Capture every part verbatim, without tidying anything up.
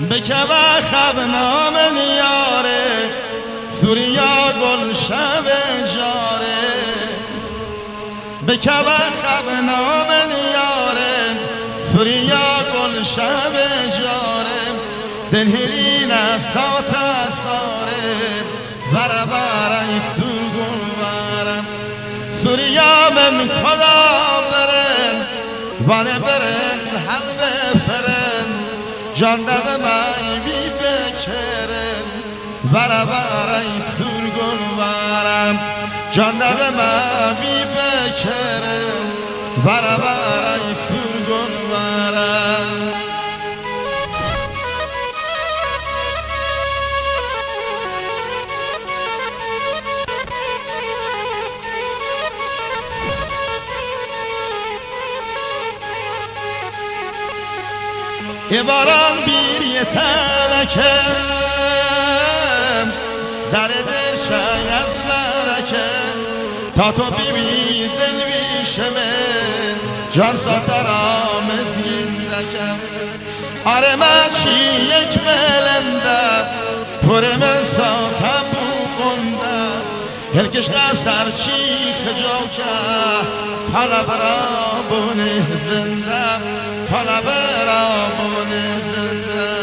بکه و خب نام یاره سوریا گل شب جاره بکه و خب نام یاره سوریا گل شب جاره دلهرین سات ساره بره بره سوگون برم سوریا من خدا برن وانه برن حل بفرن جان داده من بی بکرن بره بره سوگون برم جان داده من بی بکرن بره بره سوگون برم یه باران بیر یه ترکم در دل شای از برکم تا تو بیبی دل بیشه من جان ساتر آمز گیندکم آره من چی یک بلنده پر من ساتم بونده هلکش نستر چی خجاو که طلب را بونه زنده طلب را بونه زنده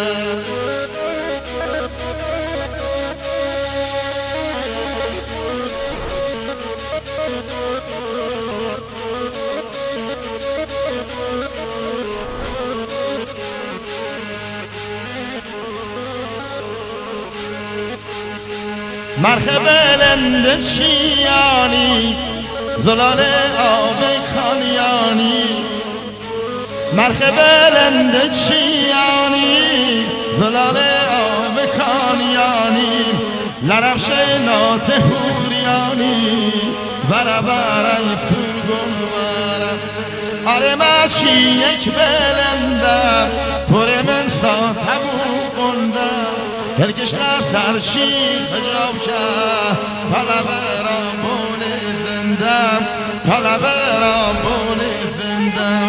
مرخ بلند چیانی زلال آب کانیانی مرخ بلند چیانی زلال آب کانیانی لرفش نات هوریانی بره بره سرگون بره آره ما چی یک بلنده پر من ساتبو قنده هرگش نسر چی خجاب که طلب را بونه زنده طلب را بونه زنده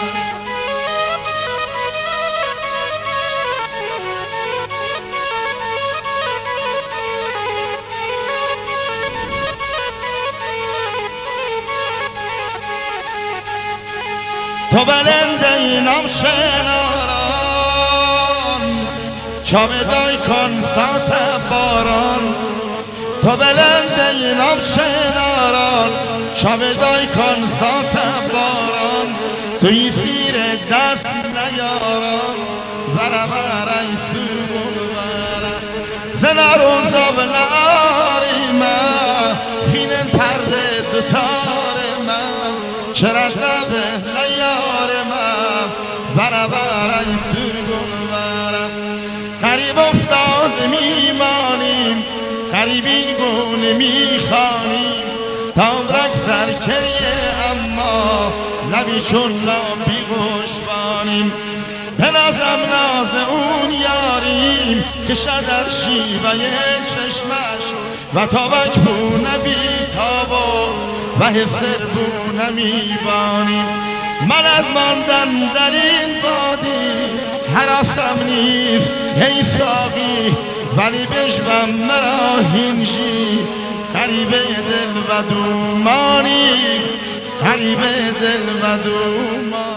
تو بلنده اینام شناران چامه دای کن سات باران تو بلنده اینام شناران چامه دای کن سات باران توی سیر دست نیاران بره بره سوگون بره زنارون زاب ناری من خینن پرده دوتار من چرا نبه نیار من بره بره سوگون بره قریب افتاد میمانیم قریبی گون میخوانیم تامرک سرکریه اما لبی چون لابی گوشبانیم به نازم ناز اون یاریم که شدر شیوه چشمش و تابک بونه بی تابو و حسر بونه میبانیم من از ماندن در این بادی حراسم نیست ای ساقی ولی بشوم مرا هینجی قریبه دل و دومانی قریبه دل و دومانی